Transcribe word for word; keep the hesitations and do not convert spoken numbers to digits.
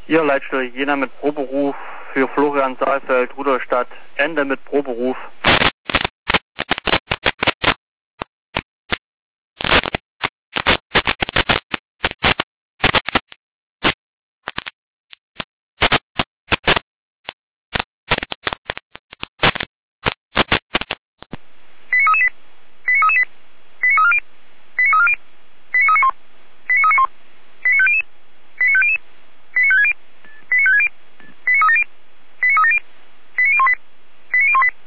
Ihr Leitstelle Jena mit Proberuf für Florian Saalfeld, Rudolstadt, Ende mit Proberuf.